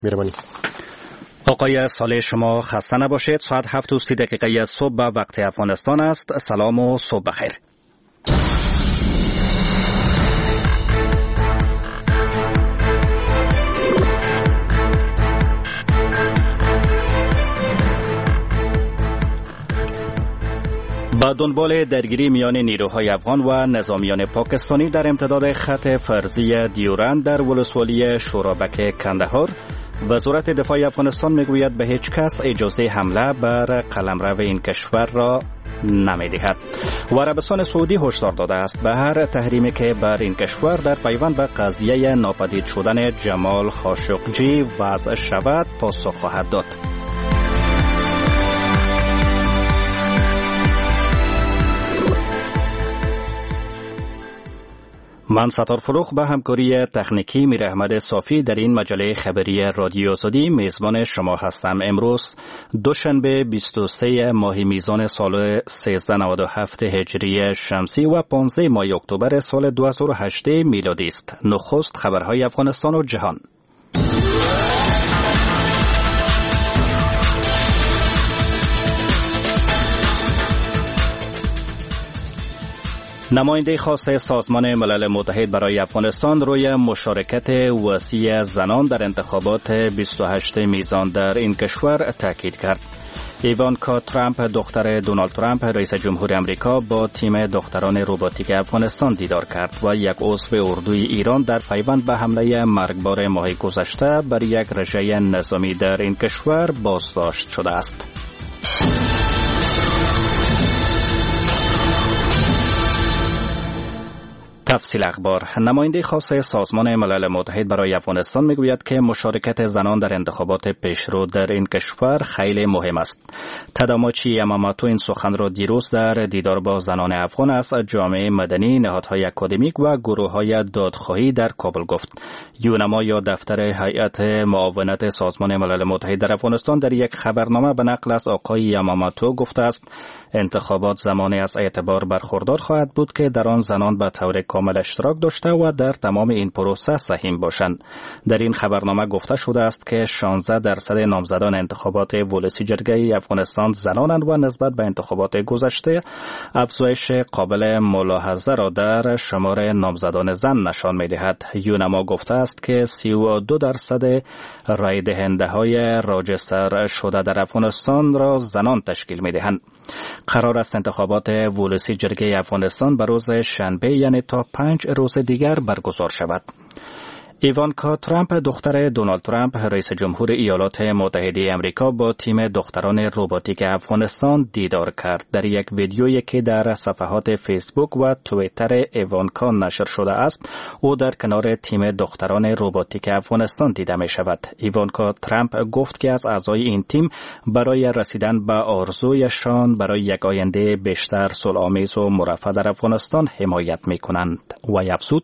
مهربانی. آقای صالح شما خسته نباشید. ساعت 7:30 صبح به وقت افغانستان است. سلام و صبح بخیر. با دنبال درگیری میان نیروهای افغان و نظامیان پاکستانی در امتداد خط فرضی دیورند در ولسوالی شورابک کندهار، وزارت دفاع افغانستان میگوید به هیچ کس اجازه حمله بر قلمرو این کشور را نمیدهد و عربستان سعودی هشدار داده است به هر تحریمی که بر این کشور در پیوند به قضیه ناپدید شدن جمال خاشقجی وضع شود پاسخ خواهد داد. من ستار فروخ به همکاری تکنیکی میر احمد صافی در این مجله خبری رادیو آزادی میزبان شما هستم. امروز دوشنبه 23 ماه میزان سال 1397 هجری شمسی و 15 ماه اکتبر سال 2008 میلادی است. نخست خبرهای افغانستان و جهان. نماینده خاص سازمان ملل متحد برای افغانستان روی مشارکت وسیع زنان در انتخابات 28 میزان در این کشور تاکید کرد. ایوانکا ترامپ دختر دونالد ترامپ رئیس جمهور آمریکا با تیم دختران روباتیک افغانستان دیدار کرد و یک عضو اردوی ایران در پیوند به حمله مرگبار ماه گذشته بر یک رژه نظامی در این کشور بازداشت شده است. تفصیل اخبار. نماینده خاص سازمان ملل متحد برای افغانستان میگوید که مشارکت زنان در انتخابات پیشرو در این کشور خیلی مهم است. تداماچی یماماتو این سخن را دیروز در دیدار با زنان افغان از جامعه مدنی، نهادهای اکادمیک و گروه‌های دادخواهی در کابل گفت. یونما یا دفتر هیئت معاونت سازمان ملل متحد در افغانستان در یک خبرنامه به نقل از آقای یماماتو گفته است انتخابات زمانی از اعتبار برخوردار خواهد بود که در آن زنان به طور کامل اشتراک داشته و در تمام این پروسه سهیم باشند. در این خبرنامه گفته شده است که 16% نامزدان انتخابات ولسی جرگه افغانستان زنانند و نسبت به انتخابات گذشته افزایش قابل ملاحظه را در شمار نامزدان زن نشان می‌دهد. یونما گفته است که 32% رای دهنده های راجستر شده در افغانستان را زنان تشکیل می‌دهند. قرار است انتخابات ولسی جرگه افغانستان به روز شنبه یعنی تا 5 روز دیگر برگزار شود. ایوانکا ترامپ دختر دونالد ترامپ رئیس جمهور ایالات متحده آمریکا با تیم دختران روباتیک افغانستان دیدار کرد. در یک ویدیویی که در صفحات فیسبوک و توییتر ایوانکا نشر شده است، او در کنار تیم دختران روباتیک افغانستان دیده می شود. ایوانکا ترامپ گفت که از اعضای این تیم برای رسیدن به آرزویشان برای یک آینده بیشتر صلح‌آمیز و مرفه در افغانستان حمایت می کنند و افزود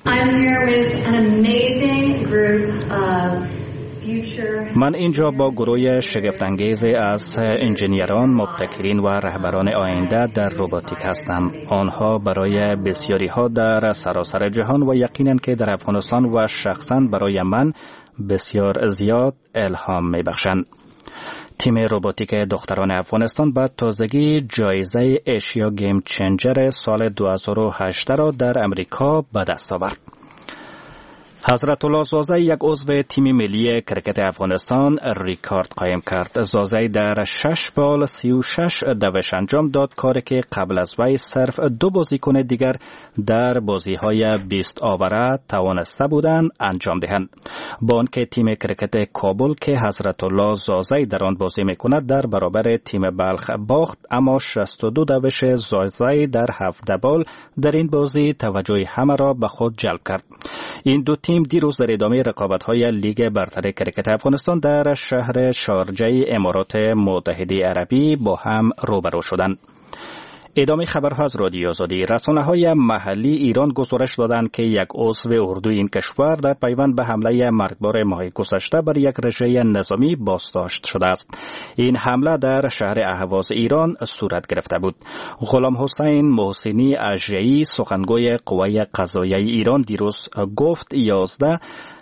من اینجا با گروه شگفت‌انگیز از انجینیران، مبتکرین و رهبران آینده در روباتیک هستم. آنها برای بسیاری ها در سراسر جهان و یقیناً که در افغانستان و شخصاً برای من بسیار زیاد الهام می‌بخشند. تیم روباتیک دختران افغانستان به تازگی جایزه ایشیا گیم چنجر سال 2008 را در امریکا به دست آورد. حضرت الله زازی یک عضو تیم ملی کرکت افغانستان ریکارد قایم کرد. زازی در 6 بال 36 دوش انجام داد، کاری که قبل از وی صرف 2 بازیکن دیگر در بازی‌های 20 آوره توانسته بودند انجام دهند. با آنکه تیم کرکت کابل که حضرت الله زازی در آن بازی می‌کند در برابر تیم بلخ باخت، اما 62 دوش زازی در 7 بال در این بازی توجه همه را به خود جلب کرد. این دو تیم دیروز در ادامه رقابت‌های لیگ برتر کرکت افغانستان در شهر شارجه امارات متحده عربی با هم روبرو شدند. ادامه خبرها از رادیو آزادی. رسانه‌های محلی ایران گزارش دادند که یک عضو اردوی این کشور در پیوند به حمله مرگبار ماه گذشته بر یک رژه نظامی بازداشت شده است. این حمله در شهر اهواز ایران صورت گرفته بود. غلام حسین محسنی اژه‌ای سخنگوی قوه قضاییه ایران دیروز گفت 11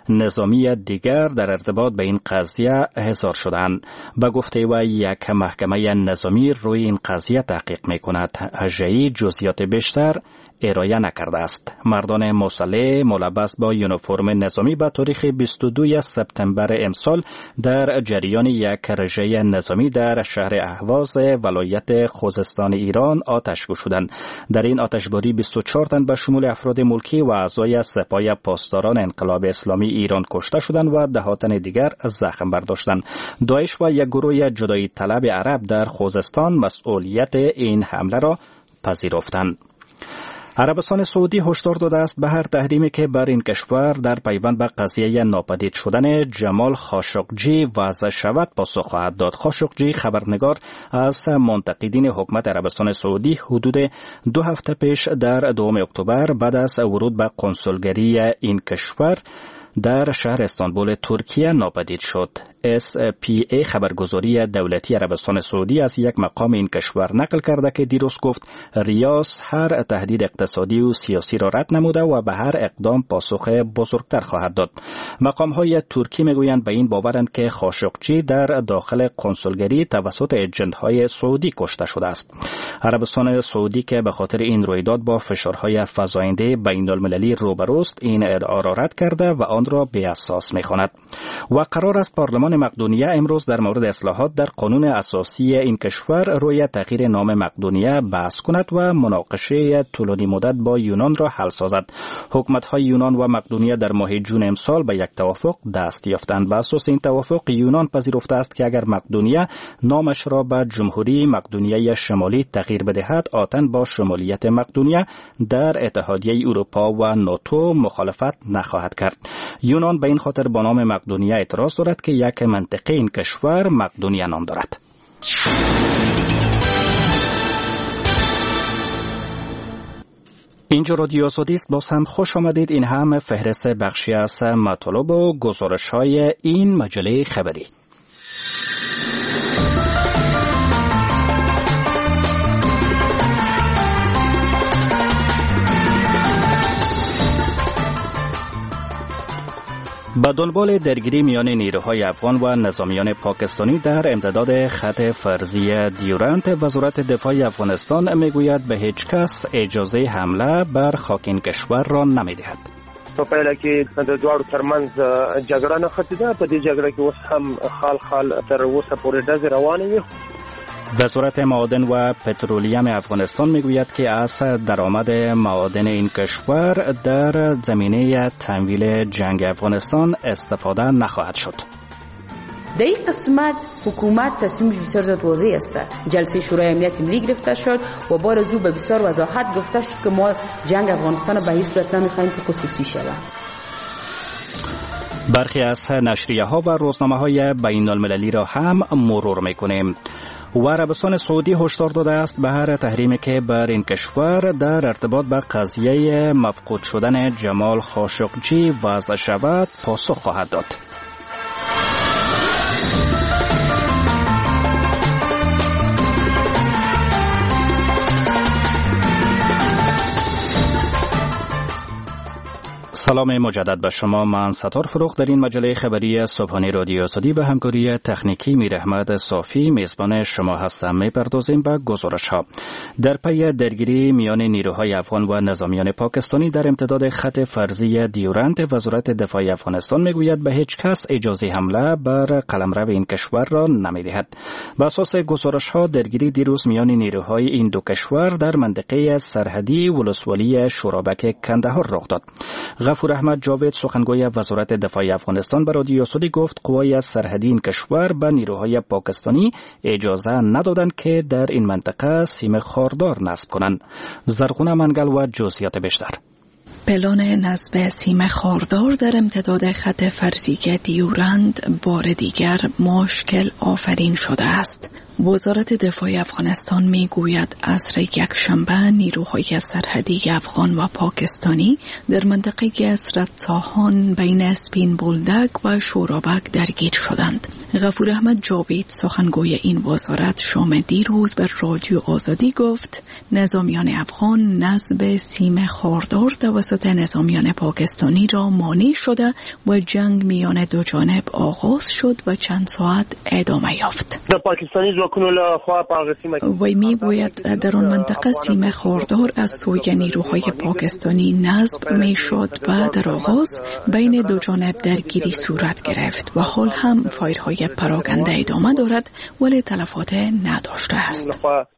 نظامی دیگر در ارتباط به این قضیه احضار شدند. به گفته و یک محکمه نظامی روی این قضیه تحقیق می‌کند. هژه‌ای جزئیات بیشتر ارائه نکرده است. مردان مسلح ملبس با یونیفرم نظامی به تاریخ 22 سپتامبر امسال در جریان یک رژه نظامی در شهر اهواز ولایت خوزستان ایران آتش‌گو شدند. در این آتشباری 24 تن به شمول افراد ملکی و اعضای سپاه پاسداران انقلاب اسلامی ایران کشته شدند و ده تن دیگر زخم برداشتند. داعش و یک گروه جدایی طلب عرب در خوزستان مسئولیت این حمله را پذیرفتند. عربستان سعودی هشدار داده است به هر تحریمی که بر این کشور در پیوند به قضیه ناپدید شدن جمال خاشقجی وضع شود پاسخ خواهد داد. خاشقجی خبرنگار از منتقدین حکومت عربستان سعودی حدود 2 هفته پیش در 2 اکتبر بعد از ورود به کنسولگری این کشور در شهر استانبول ترکیه ناپدید شد. SPA خبرگزاری دولتی عربستان سعودی از یک مقام این کشور نقل کرده که دیروز گفت ریاض هر تهدید اقتصادی و سیاسی را رد نموده و به هر اقدام پاسخ بزرگتر خواهد داد. مقام‌های ترکی میگویند به این باورند که خاشقجی در داخل کنسولگری توسط ایجنت‌های سعودی کشته شده است. عربستان سعودی که به خاطر این رویداد با فشارهای فزاینده بین‌المللی روبروست این ادعا را رد کرده و آن را بی‌اساس می‌خواند. و قرار است پارلمان مقدونیه امروز در مورد اصلاحات در قانون اساسی این کشور روی تغییر نام مقدونیه بحث کند و مناقشه طولانی مدت با یونان را حل سازد. حکومت‌های یونان و مقدونیه در ماه جون امسال به یک توافق دست یافتند. بر اساس این توافق یونان پذیرفته است که اگر مقدونیه نامش را به جمهوری مقدونیه شمالی تغییر بدهد آتن با شمالیت مقدونیه در اتحادیه اروپا و ناتو مخالفت نخواهد کرد. یونان به این خاطر با نام مقدونیه اعتراض دارد که یک منطقه این کشور مقدونیه نام دارد. اینجا رادیو آزادی است. باز هم خوش آمدید. این هم فهرست بخشی از مطالب و گزارش‌های این مجله خبری. به دنبال درگیری میان نیروهای افغان و نظامیان پاکستانی در امتداد خط فرضی دیورند، وزارت دفاع افغانستان میگوید به هیچ کس اجازه حمله بر خاک این کشور را نمیدهد. په پیل کې د دوړو ترمنځ جګړه نه ختیده. په دې جګړه کې اوس هم خال تر اوسه پورې ډزې روانې وي. وزارت معادن و پترولیم افغانستان میگوید که از درآمد معادن این کشور در زمینه تمویل جنگ افغانستان استفاده نخواهد شد. در این قسمت حکومت تصمیمش بسیار زیاد واضح است. جلسه شورای امنیت ملی گرفته شد و بار از او به بسیار وضاحت گفته شد که ما جنگ افغانستان به هیچ صورت نمیخواهیم که خصوصی شود. برخی از نشریه‌ها و روزنامه‌های بین‌المللی را هم مرور می‌کنیم. و عربستان سعودی هشدار داده است به هر تحریمی که بر این کشور در ارتباط به قضیه مفقود شدن جمال خاشقجی وضع شود پاسخ خواهد داد. سلام مجدد به شما. من ستار فروخ در این مجله خبری صبحانه رادیو آزادی به همکاری تکنیکی میر احمد صافی میزبان شما هستم. میپردازیم به گزارش ها. در پی درگیری میان نیروهای افغان و نظامیان پاکستانی در امتداد خط فرضی دیورند، وزارت دفاع افغانستان میگوید به هیچ کس اجازه حمله بر قلمرو این کشور را نمیدهد. بر اساس گزارش ها درگیری دیروز میان نیروهای این دو کشور در منطقه سرحدی ولسوالی شورابک کندهار رخ داد. غفور احمد جاوید سخنگوی وزارت دفاع افغانستان به رادیو آزادی گفت قوای سرحدی این کشور به نیروهای پاکستانی اجازه ندادند که در این منطقه سیم خاردار نصب کنند. زرغونه منگل و جزئیات بیشتر. پلان نصب سیم خاردار در امتداد خط فرضی دیورند بار دیگر مشکل آفرین شده است. وزارت دفاع افغانستان می گوید عصر یکشنبه نیروهای سرحدی افغان و پاکستانی در منطقه گسرت ساهان بین اسپین بولدک و شورابک درگیر شدند. غفور احمد جاوید سخنگوی این وزارت شام دیروز به رادیو آزادی گفت نظامیان افغان نصب سیم خاردار توسط نظامیان پاکستانی را مانع شده و جنگ میان دو جانب آغاز شد و چند ساعت ادامه یافت. وی میگوید در آن منطقه سیم خاردار از سوی نیروهای پاکستانی نصب میشد و در آغاز بین دو جانب درگیری صورت گرفت و حال هم فایرهای پراکنده ادامه دارد ولی تلفات نداشته است.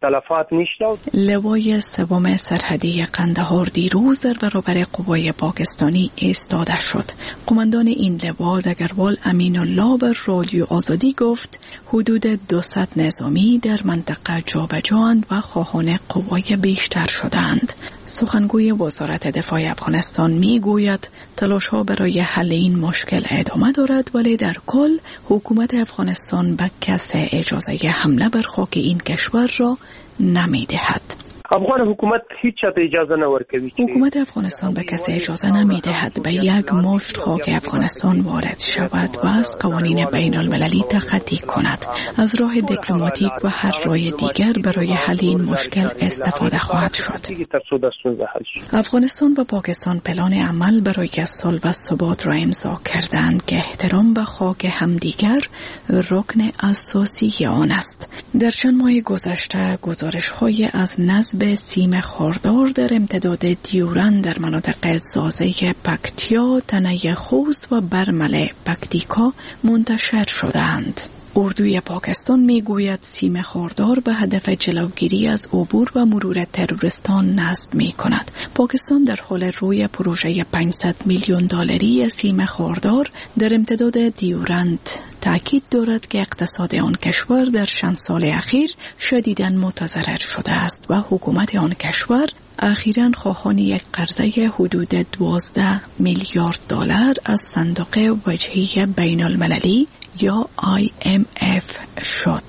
لوای سوم سرحدی قندهار دیروز در برابر قوای پاکستانی ایستاده شد. قماندان این لوا دگروال امین الله به رادیو آزادی گفت حدود 200 نظامی در منطقه جابجااند و خواهان قوای بیشتر شدند. سخنگوی وزارت دفاع افغانستان میگوید تلاش‌ها برای حل این مشکل ادامه دارد ولی در کل حکومت افغانستان به کسی اجازه حمله بر خاک این کشور را نمی‌دهد. افغان حکومت هیچ چاته اجازه نورکوي. حکومت افغانستان به کسی اجازه نمی‌دهد به یک مشت خاک افغانستان وارد شود و از قوانین بین المللی تخطی کند. از راه دیپلماتیک و هر راه دیگر برای حل این مشکل استفاده خواهد شد. افغانستان و پاکستان پلان عمل برای صلح و ثبات را امضا کردند که احترام به خاک همدیگر رکن اساسی آن است. در چند ماه گذشته گزارش‌های از نصب سیم خاردار در امتداد دیورند در مناطق زازه پکتیا، تنه خوست و برمل پکتیکا منتشر شدند. اردوی پاکستان میگوید سیم خاردار به هدف جلوگیری از عبور و مرور تروریستان نصب می کند. پاکستان در حال روی پروژه 500 میلیون دلاری سیم خاردار در امتداد دیورند تأکید دارد که اقتصاد آن کشور در چند سال اخیر شدیداً متضرر شده است و حکومت آن کشور اخیراً خواهان یک قرضه حدود 12 میلیارد دلار از صندوق وجهی بین المللی یا IMF شد.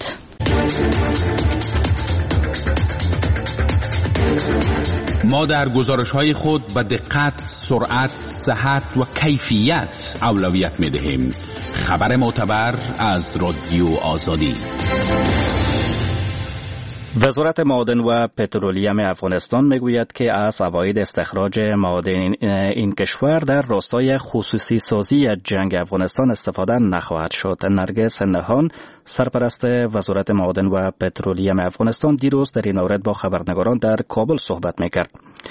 ما در گزارش‌های خود به دقت، سرعت، صحت و کیفیت اولویت می‌دهیم. خبر معتبر از رادیو آزادی. وزارت معادن و پترولیوم افغانستان میگوید که از فواید استخراج معادن این کشور در راستای خصوصی سازی جنگ افغانستان استفاده نخواهد شد. نرگس نهان سرپرست وزارت معادن و پترولیوم افغانستان دیروز در این مورد با خبرنگاران در کابل صحبت میکرد.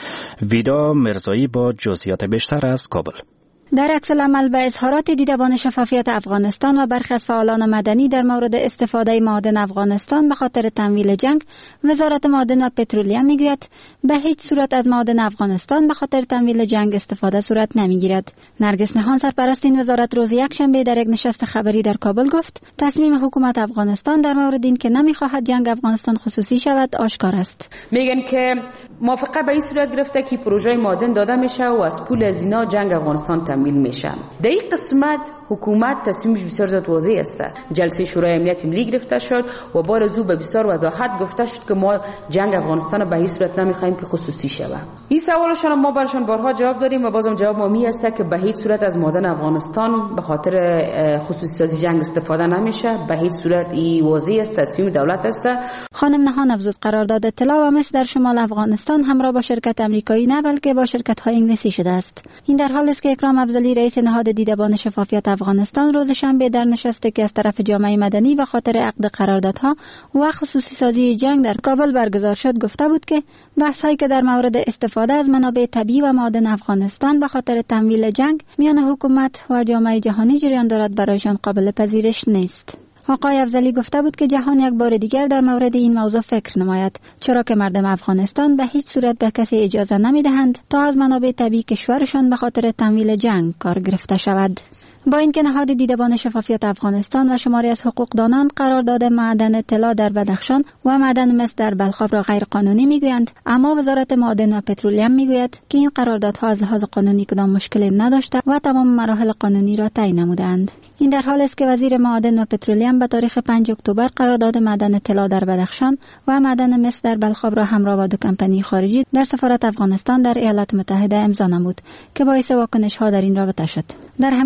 ویدا مرزایی با جزئیات بیشتر از کابل. در عکس العمل به اظهارات دیدبان شفافیت افغانستان و برخی از فعالان مدنی در مورد استفاده معادن افغانستان به خاطر تمویل جنگ، وزارت معادن و پترولیوم میگوید به هیچ صورت از معادن افغانستان به خاطر تمویل جنگ استفاده صورت نمیگیرد. نرگس نهان سرپرست این وزارت روز یکشنبه در یک نشست خبری در کابل گفت تصمیم حکومت افغانستان در مورد این که نمیخواهد جنگ افغانستان خصوصی شود آشکار است. میگن که موافقه به این صورت گرفته که پروژه معادن داده میشه و از پول از اینا جنگ افغانستان تمویل میشه. در این قسمت حکومت تصمیمش بسیار زیاد واضح است. جلسه شورای امنیت ملی گرفته شد و بار از او به بسیار وضاحت گفته شد که ما جنگ افغانستان به هیچ صورت نمیخوایم که خصوصی شود. این سوالشون ما برشون بارها جواب دادیم و بازم جواب ما می است که به هیچ صورت از معادن افغانستان به خاطر خصوصی سازی جنگ استفاده نمیشه. به هیچ صورت این واضح است، تصمیم دولت است. خانم نهان افزود قرارداد طلا و مس در شمال افغانستان همراه با شرکت آمریکایی نه بلکه با شرکت‌های انگلیسی شده است. این در حالی است که اکرام افضلی رئیس نهاد دیدبان شفافیت افغانستان روز شنبه در نشستی که از طرف جامعه مدنی و خاطر عقد قراردادها و خصوصی سازی جنگ در کابل برگزار شد گفته بود که بحث‌هایی که در مورد استفاده از منابع طبیعی و معادن افغانستان به خاطر تمویل جنگ میان حکومت و جامعه جهانی جریان دارد برایشان قابل پذیرش نیست. آقای افضلی گفته بود که جهان یک بار دیگر در مورد این موضوع فکر نماید، چرا که مردم افغانستان به هیچ صورت به کسی اجازه نمیدهند تا از منابع طبیعی کشورشان به خاطر تمویل جنگ کار گرفته شود. با اینکه نهاد دیدبان شفافیت افغانستان و شماری از حقوقدانان قرارداد معدن طلا در بدخشان و معدن مس در بلخاب را غیر قانونی میگویند، اما وزارت معادن و پترولیوم میگوید که این قراردادها از لحاظ قانونی کدام مشکلی نداشته و تمام مراحل قانونی را طی نمودند. این در حالی است که وزیر معادن و پترولیوم به تاریخ 5 اکتبر قرارداد معدن طلا در بدخشان و معدن مس در بلخاب را همراه با دو کمپانی خارجی در سفارت افغانستان در ایالات متحده امضا نمود که باعث واکنش‌ها در این رابطه شد. در همین حال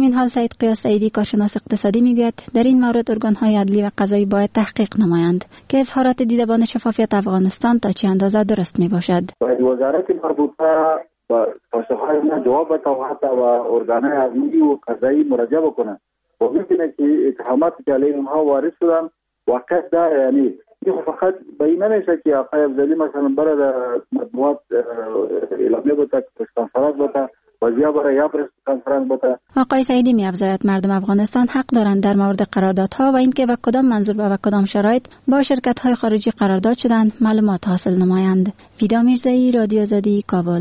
سید قیاس سعیدی کارشناس اقتصادی میگوید در این مورد ارگان‌های عدلی و قضایی باید تحقیق نمایند که اظهارات دیدبان شفافیت افغانستان تا چه اندازه درست میباشد. وزارت مربوطه با پاسخهای ما جواب بده و حتی و ارگان‌های عدلی و قضایی مراجعه بکنه و می‌بینه که اتهاماتی که علیه اونها وارد شدن واقعیت داره. یعنی فقط بیان نمیشه که آقای افضلی مثلا برای مطبوعات اعلامیه بوده که کنفرانس بوده وزیا برای یا کنفرانس بوده. آقای سعیدی می‌افزاید مردم افغانستان حق دارند در مورد قراردادها و اینکه به کدام منظور و به کدام شرایط با شرکت‌های خارجی قرارداد شدند معلومات حاصل نمایند. ویدا میرزایی، رادیو آزادی، کابل.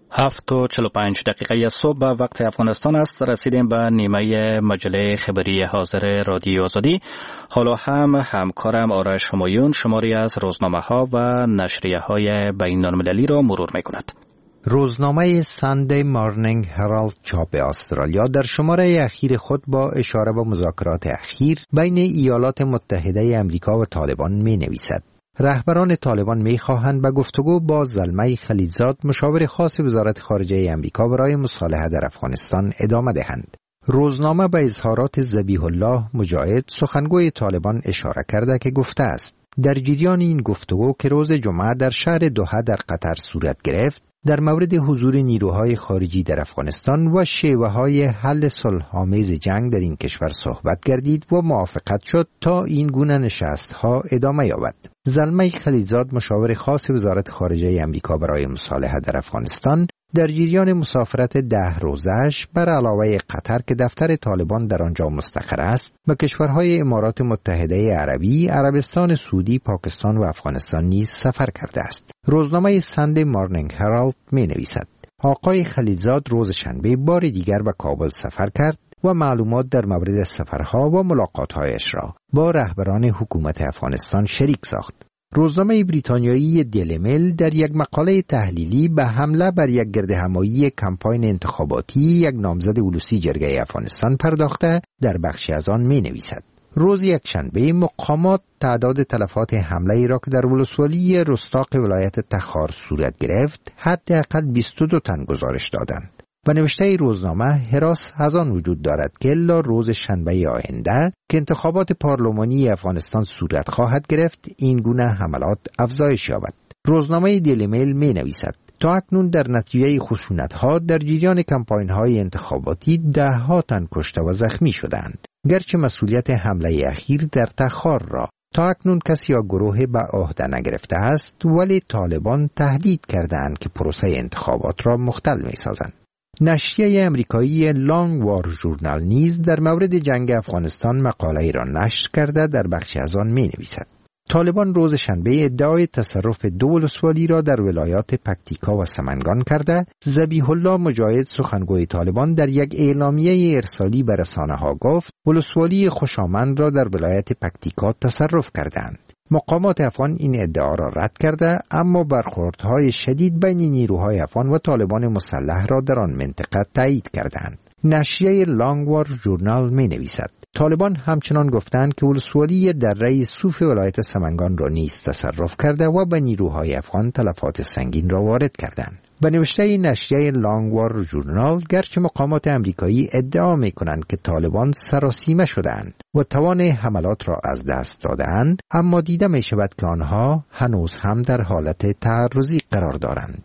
7:45 صبح به وقت افغانستان است. رسیدیم به نیمه مجله خبری حاضر رادیو آزادی. حالا همکارم آرش همایون شماری از روزنامه ها و نشریه های بین المللی را مرور می کند. روزنامه ساندی مارنینگ هرالد چاپ استرالیا در شماره اخیر خود با اشاره به مذاکرات اخیر بین ایالات متحده امریکا و طالبان می نویسد. رهبران طالبان می‌خواهند به گفتگو با زلمه خلیلزاد مشاور خاص وزارت خارجه امریکا برای مصالحه در افغانستان ادامه دهند. روزنامه به اظهارات ذبیح الله مجاهد سخنگوی طالبان اشاره کرده که گفته است در جریان این گفتگو که روز جمعه در شهر دوحه در قطر صورت گرفت در مورد حضور نیروهای خارجی در افغانستان و شیوه‌های حل صلح‌آمیز جنگ در این کشور صحبت گردید و موافقت شد تا این گونه نشست‌ها ادامه یابد. زلمه خلیلزاد مشاور خاص وزارت خارجه امریکا برای مصالحه در افغانستان در جریان مسافرت 10 روزه‌اش بر علاوه قطر که دفتر طالبان در آنجا مستقر است به کشورهای امارات متحده عربی، عربستان سعودی، پاکستان و افغانستان نیز سفر کرده است. روزنامه ساندی مارنینگ هرالد می‌نویسد آقای خلیلزاد روز شنبه بار دیگر به کابل سفر کرد و معلومات در مورد سفرها و ملاقات‌هایش را با رهبران حکومت افغانستان شریک ساخت. روزنامه بریتانیایی دیلی میل در یک مقاله تحلیلی به حمله بر یک گردهمایی کمپاین انتخاباتی یک نامزد اولوسی جرگه افغانستان پرداخته در بخشی از آن می نویسد. روز یکشنبه مقامات تعداد تلفات حمله را که در ولسوالی رستاق ولایت تخار صورت گرفت حداقل 22 تن گزارش دادند. و نوشته روزنامه هراس از آن وجود دارد که الا روز شنبه آینده که انتخابات پارلمانی افغانستان صورت خواهد گرفت این گونه حملات افزایش یابد. روزنامه دیلی میل می نویسد تا اکنون در نتیجه خشونت‌ها در جریان کمپاین‌های انتخاباتی 10 تن کشته و زخمی شدند. گرچه مسئولیت حمله اخیر در تخار را تا اکنون کسی یا گروه به عهده نگرفته است ولی طالبان تهدید کردند که پروسه انتخابات را مختل می‌سازند. نشریه امریکایی لانگ وار ژورنال نیز در مورد جنگ افغانستان مقاله‌ای را نشر کرده در بخشی از آن می‌نویسد طالبان روز شنبه ادعای تصرف 2 ولسوالی را در ولایات پکتیکا و سمنگان کرده. ذبیح الله مجاهد سخنگوی طالبان در یک اعلامیه ارسالی به رسانه‌ها گفت ولسوالی خوشامند را در ولایت پکتیکا تصرف کردند. مقامات افغان این ادعا را رد کرده اما برخوردهای شدید بین نیروهای افغان و طالبان مسلح را در آن منطقه تایید کردند. نشریه لانگ وار ژورنال می نویسد طالبان همچنان گفتند که ولسوالی دره صوف ولایت سمنگان را نیز تصرف کرده و به نیروهای افغان تلفات سنگین را وارد کردند. به نوشته نشریه لانگ وار ژورنال گرچه مقامات امریکایی ادعا می کنند که طالبان سراسیمه شدند و توان حملات را از دست دادند اما دیده می شود که آنها هنوز هم در حالت تعرضی قرار دارند.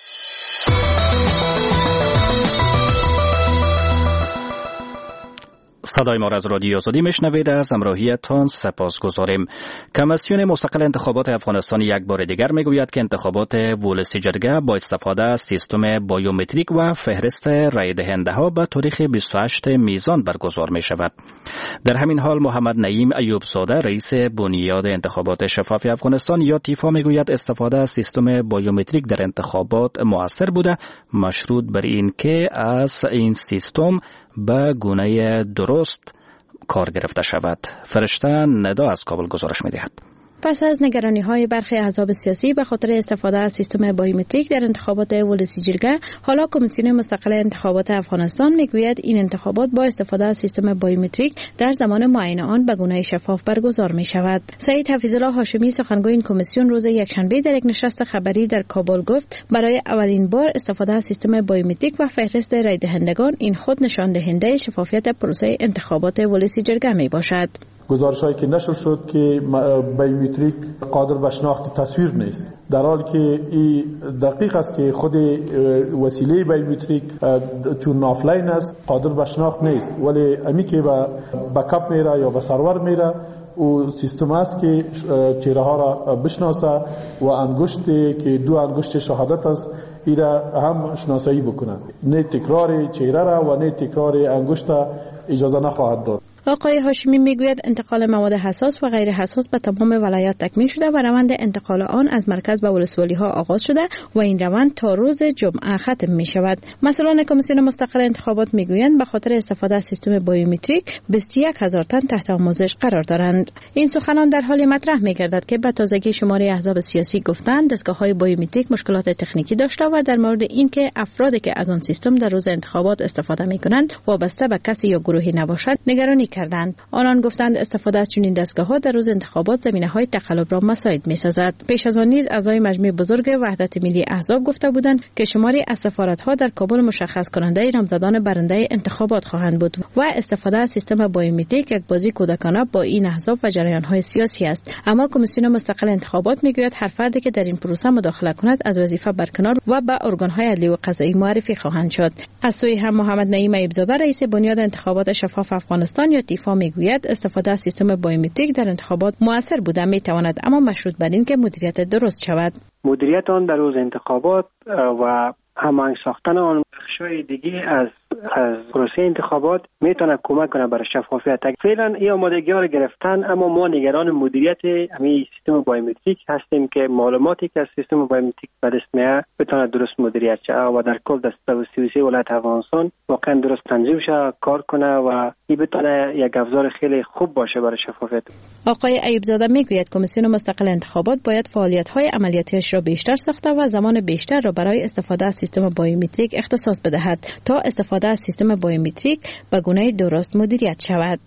صدای ما را از رادیو آزادی میشنوید. از همراهیتان سپاسگزاریم. کمیسیون مستقل انتخابات افغانستان یک بار دیگر میگوید که انتخابات ولسی جرگه با استفاده از سیستم بایومتریک و فهرست رای دهنده ها به تاریخ 28 میزان برگزار می شود. در همین حال محمد نعیم ایوب زاده رئیس بنیاد انتخابات شفاف افغانستان یا تیفا میگوید استفاده از سیستم بایومتریک در انتخابات مؤثر بوده، مشروط بر این که از این سیستم به گونه درست کار گرفته شود. فرشته ندا از کابل گزارش می‌دهد. پس از نگرانی‌های برخی احزاب سیاسی به خاطر استفاده از سیستم بایومتریک در انتخابات ولسی جرگه، حالا کمیسیون مستقل انتخابات افغانستان میگوید این انتخابات با استفاده از سیستم بایومتریک در زمان معین آن به گونه شفاف برگزار می‌شود. سعید حفیظالله هاشمی سخنگوی این کمیسیون روز یکشنبه در یک نشست خبری در کابل گفت برای اولین بار استفاده از سیستم بایومتریک و فهرست رای دهندگان این خود نشان دهنده شفافیت پروسه انتخابات ولسی جرگه میباشد. گزارش‌هایی که نشر شد که بایومتریک قادر به شناخت تصویر نیست، در حالی که این دقیق است که خود وسیله بایومتریک چون آفلاین است قادر به شناخت نیست، ولی امی که به بکاپ میره یا به سرور میره او سیستم است که چهره ها را بشناسه و انگشتی که دو انگشت شهادت است ایرا هم شناسایی بکنه، نه تکرار چهره را و نه تکرار انگشت اجازه نخواهد داد. آقای هاشمی میگوید انتقال مواد حساس و غیر حساس به تمام ولایات تکمیل شده و روند انتقال آن از مرکز به ولسوالی ها آغاز شده و این روند تا روز جمعه ختم می شود. مسئولان کمیسیون مستقل انتخابات میگویند به خاطر استفاده از سیستم بایومتریک 21,000 تن تحت آموزش قرار دارند. این سخنان در حالی مطرح میگردد که به تازگی شماره احزاب سیاسی گفتند دستگاه‌های بایومتریک مشکلات تکنیکی داشته و در مورد اینکه افرادی که از آن سیستم در روز انتخابات استفاده میکنند وابسته به کسی یا گروهی نباشد نگرانی کردند. آنان گفتند استفاده از چنین دستگاه‌ها در روز انتخابات زمینه‌های تقلب را مساعد می‌سازد. پیش از آن نیز اعضای مجمع بزرگ وحدت ملی احزاب گفته بودند که شماری از سفارت‌ها در کابل مشخص کننده نامزدان برنده انتخابات خواهند بود و استفاده از سیستم بایومتریک یک بازی کودکانه با این احزاب و جریان‌های سیاسی است. اما کمیسیون مستقل انتخابات می‌گوید هر فردی که در این پروسه مداخله کند از وظیفه برکنار و به ارگان‌های عدلی و قضایی معرفی خواهند شد. از سوی هم محمد نعیم ایوب‌زاده رئیس بنیاد انتخابات شفاف افغانستان یا تیفا میگوید استفاده از سیستم بایومتریک در انتخابات مؤثر بوده میتواند اما مشروط بر این که مدیریت درست شود. مدیریت آن در روز انتخابات و هماهنگ ساختن آن بخش‌های دیگه از پروسه انتخابات میتونه کمک کنه برای شفافیت. فعلا این آمادگی‌ها رو گرفتن اما ما نگران مدیریت همین سیستم بایومتریک هستیم که معلوماتی که از سیستم بایومتریک به دست میاد بتونه درست مدیریت شه و در کل دسته سیاسی ولایت افغانستان واقعا درست تنظیم شه، کار کنه و این بتونه یک ابزار خیلی خوب باشه برای شفافیت. آقای ایوب‌زاده میگوید کمیسیون مستقل انتخابات باید فعالیت‌های عملیاتیش را بیشتر ساخته و زمان بیشتر را برای استفاده از سیستم بایومتریک اختصاص بدهد تا استفاده از سیستم بایومتریک به گونه درست مدیریت شود.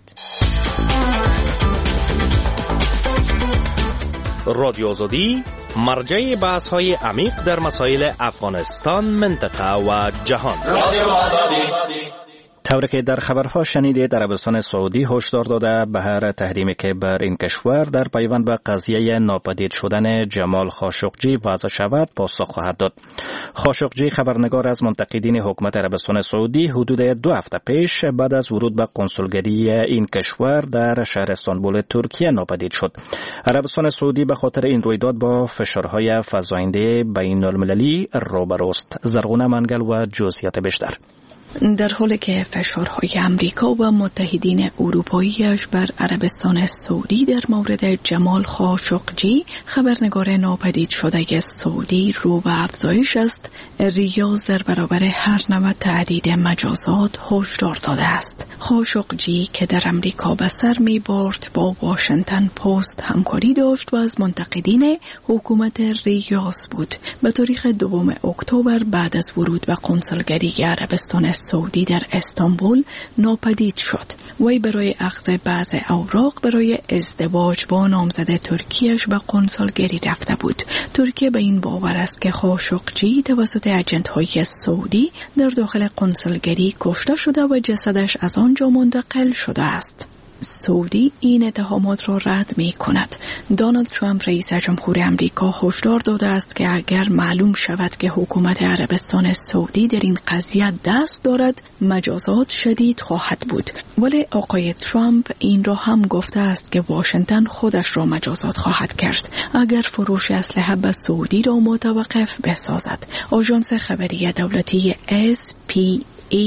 رادیو آزادی مرجع بحث‌های عمیق در مسائل افغانستان، منطقه و جهان. رادیو آزادی. طوری که در خبرها شنیدید عربستان سعودی هشدار داده بهر تحریمی که بر این کشور در پیوند به قضیه ناپدید شدن جمال خاشقجی وضع شود پاسخ خواهد داد. خاشقجی خبرنگار از منتقدین حکومت عربستان سعودی حدود 2 هفته پیش بعد از ورود به قنسولگری این کشور در شهر استانبول ترکیه ناپدید شد. عربستان سعودی به خاطر این رویداد با فشارهای فزاینده بین المللی روبروست. زرغونه منگل و جزئیات بیشتر. در حالی که فشارهای امریکا و متحدین اروپاییش بر عربستان سعودی در مورد جمال خاشقجی خبرنگار ناپدید شده سعودی رو به افزایش است، ریاض در برابر هر نوع تهدید مجازات هشدار داده است. خاشقجی که در امریکا به سر می‌برد با واشنگتن پست همکاری داشت و از منتقدین حکومت ریاض بود. به تاریخ 2 اکتبر بعد از ورود به قنسولگری عربستان سعودی در استانبول ناپدید شد. وی برای اخذ بعض اوراق برای ازدواج با نامزد ترکیش به قنسولگری رفته بود. ترکیه به این باور است که خاشقجی توسط اجنت‌های سعودی در داخل قنسولگری کشته شده و جسدش از آنجا منتقل شده است. سعودی این اتهامات را رد می کند. دونالد ترامپ رئیس جمهور امریکا هشدار داده است که اگر معلوم شود که حکومت عربستان سعودی در این قضیه دست دارد مجازات شدید خواهد بود. ولی آقای ترامپ این را هم گفته است که واشنگتن خودش را مجازات خواهد کرد اگر فروش اسلحه به سعودی را متوقف بسازد. آژانس خبری دولتی SP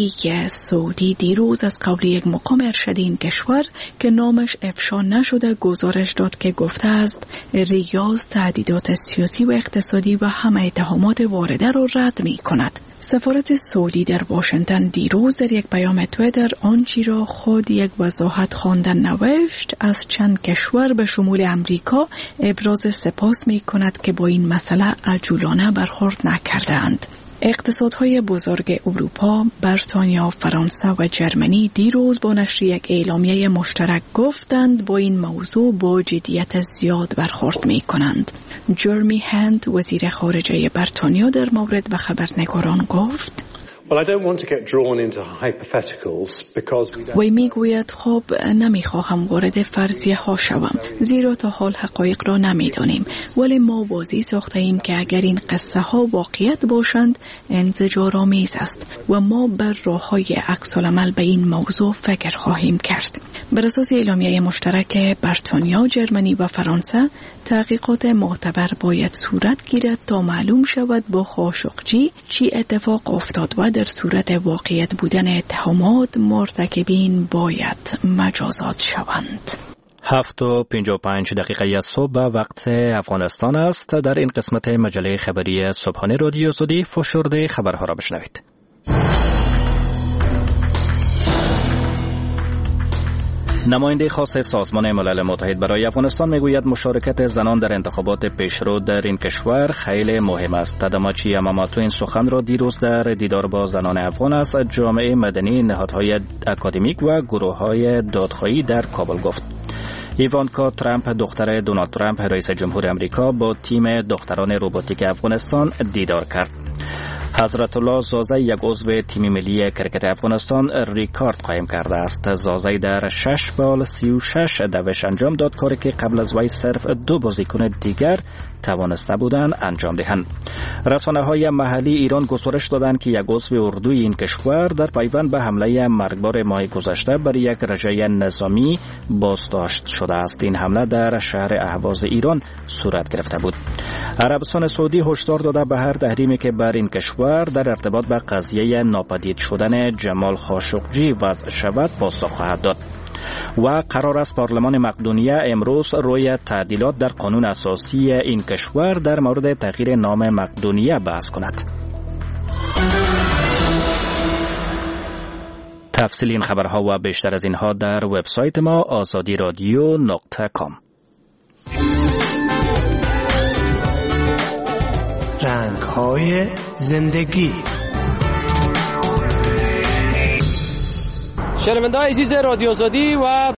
سعودی دیروز از قول یک مقام ارشد این کشور که نامش افشا نشده گزارش داد که گفته است ریاض تهدیدات سیاسی و اقتصادی و همه اتهامات وارده را رد می کند. سفارت سعودی در واشنگتن دیروز در یک پیام توییتر آنچه را خود یک وضاحت خواندن نوشت از چند کشور به شمول امریکا ابراز سپاس می کند که با این مسئله عجولانه برخورد نکردند. اقتصادهای بزرگ اروپا، بریتانیا، فرانسه و جرمنی دیروز با نشر یک اعلامیه مشترک گفتند با این موضوع با جدیت زیاد برخورد می کنند. جرمی هند وزیر خارجه بریتانیا در مورد به خبرنگاران گفت وی میگوید خب نمیخواهم وارد فرضیه ها شوم زیرا تا حال حقایق را نمیدانیم، ولی ما واضح ساخته ایم که اگر این قصه ها واقعیت باشند انزجارآمیز است و ما بر راه های عکس العمل به این موضوع فکر خواهیم کرد. بر اساس اعلامیه مشترک بریتانیا، جرمنی و فرانسه تحقیقات معتبر باید صورت گیرد تا معلوم شود با خاشقچی چی اتفاق افتاد و در صورت واقعیت بودن اتهامات مرتکبین باید مجازات شوند. 7:55 صبح وقت افغانستان است. در این قسمت مجله خبری صبحانه رادیو زودی فشرده خبرها را بشنوید. نماینده خاص سازمان ملل متحد برای افغانستان میگوید مشارکت زنان در انتخابات پیشرو در این کشور خیلی مهم است. تاداماچی یاماماتو این سخن را دیروز در دیدار با زنان افغان از جامعه مدنی، نهادهای اکادمیک و گروه‌های دادخواهی در کابل گفت. ایوانکا ترامپ دختر دونالد ترامپ رئیس جمهور آمریکا با تیم دختران روباتیک افغانستان دیدار کرد. حضرت الله زازی یک عضو تیم ملی کرکت افغانستان ریکارد قائم کرده است. زازی در 6 بال 36 دوش انجام داد، کاری که قبل از وی صرف 2 بازیکن دیگر توانسته بودند انجام دهند. رسانه‌های محلی ایران گزارش دادند که یک عضو اردوی این کشور در پیوند به حمله مرگبار ماه گذشته بر یک رژه نظامی بازداشت شده است. این حمله در شهر اهواز ایران صورت گرفته بود. عربستان سعودی هشدار داده به هر تحریمی که بر این کشور در ارتباط به قضیه ناپدید شدن جمال خاشقجی وضع شود پاسخ خواهد داد. و قرار است پارلمان مقدونیه امروز روی تعدیلات در قانون اساسی این کشور در مورد تغییر نام مقدونیه بحث کند. تفصیل این خبرها و بیشتر از اینها در وبسایت ما azadiradio.com. رنگ‌های زندگی. شنونده‌های عزیز رادیو آزادی و